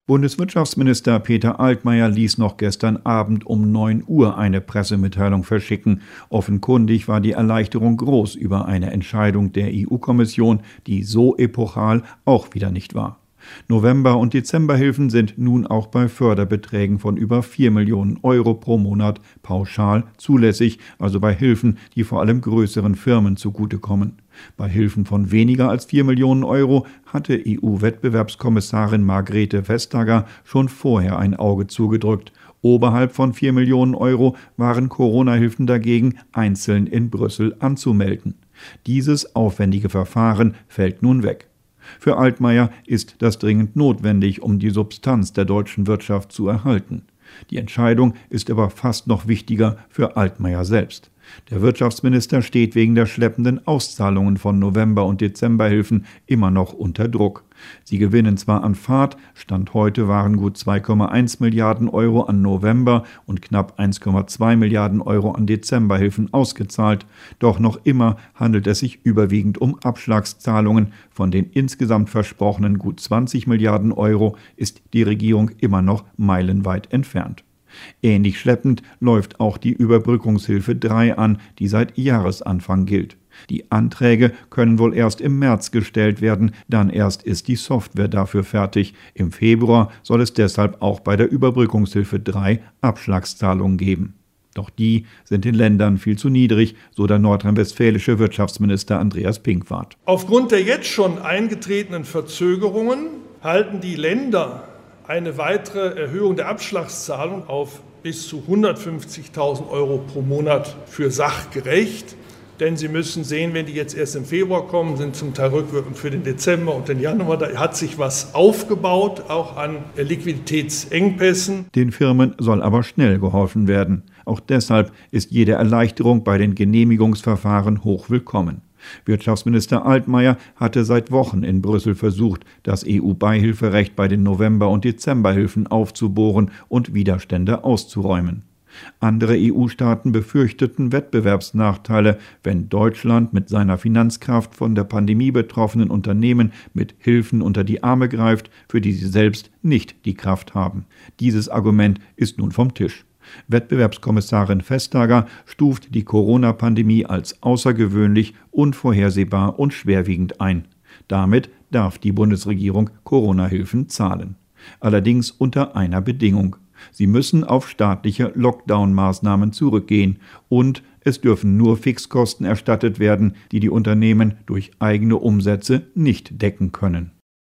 Bundeswirtschaftsminister Peter Altmaier ließ noch gestern Abend um 9 Uhr eine Pressemitteilung verschicken. Offenkundig war die Erleichterung groß über eine Entscheidung der EU-Kommission, die so epochal auch wieder nicht war. November- und Dezemberhilfen sind nun auch bei Förderbeträgen von über 4 Millionen Euro pro Monat pauschal zulässig, also bei Hilfen, die vor allem größeren Firmen zugutekommen. Bei Hilfen von weniger als 4 Millionen Euro hatte EU-Wettbewerbskommissarin Margrethe Vestager schon vorher ein Auge zugedrückt. Oberhalb von 4 Millionen Euro waren Corona-Hilfen dagegen einzeln in Brüssel anzumelden. Dieses aufwendige Verfahren fällt nun weg. Für Altmaier ist das dringend notwendig, um die Substanz der deutschen Wirtschaft zu erhalten. Die Entscheidung ist aber fast noch wichtiger für Altmaier selbst. Der Wirtschaftsminister steht wegen der schleppenden Auszahlungen von November- und Dezemberhilfen immer noch unter Druck. Sie gewinnen zwar an Fahrt, Stand heute waren gut 2,1 Milliarden Euro an November- und knapp 1,2 Milliarden Euro an Dezemberhilfen ausgezahlt, doch noch immer handelt es sich überwiegend um Abschlagszahlungen. Von den insgesamt versprochenen gut 20 Milliarden Euro ist die Regierung immer noch meilenweit entfernt. Ähnlich schleppend läuft auch die Überbrückungshilfe 3 an, die seit Jahresanfang gilt. Die Anträge können wohl erst im März gestellt werden, dann erst ist die Software dafür fertig. Im Februar soll es deshalb auch bei der Überbrückungshilfe 3 Abschlagszahlungen geben. Doch die sind den Ländern viel zu niedrig, so der nordrhein-westfälische Wirtschaftsminister Andreas Pinkwart. Aufgrund der jetzt schon eingetretenen Verzögerungen halten die Länder eine weitere Erhöhung der Abschlagszahlung auf bis zu 150.000 Euro pro Monat für sachgerecht. Denn Sie müssen sehen, wenn die jetzt erst im Februar kommen, sind zum Teil rückwirkend für den Dezember und den Januar. Da hat sich was aufgebaut, auch an Liquiditätsengpässen. Den Firmen soll aber schnell geholfen werden. Auch deshalb ist jede Erleichterung bei den Genehmigungsverfahren hochwillkommen. Wirtschaftsminister Altmaier hatte seit Wochen in Brüssel versucht, das EU-Beihilferecht bei den November- und Dezemberhilfen aufzubohren und Widerstände auszuräumen. Andere EU-Staaten befürchteten Wettbewerbsnachteile, wenn Deutschland mit seiner Finanzkraft von der Pandemie betroffenen Unternehmen mit Hilfen unter die Arme greift, für die sie selbst nicht die Kraft haben. Dieses Argument ist nun vom Tisch. Wettbewerbskommissarin Vestager stuft die Corona-Pandemie als außergewöhnlich, unvorhersehbar und schwerwiegend ein. Damit darf die Bundesregierung Corona-Hilfen zahlen. Allerdings unter einer Bedingung. Sie müssen auf staatliche Lockdown-Maßnahmen zurückgehen und es dürfen nur Fixkosten erstattet werden, die die Unternehmen durch eigene Umsätze nicht decken können.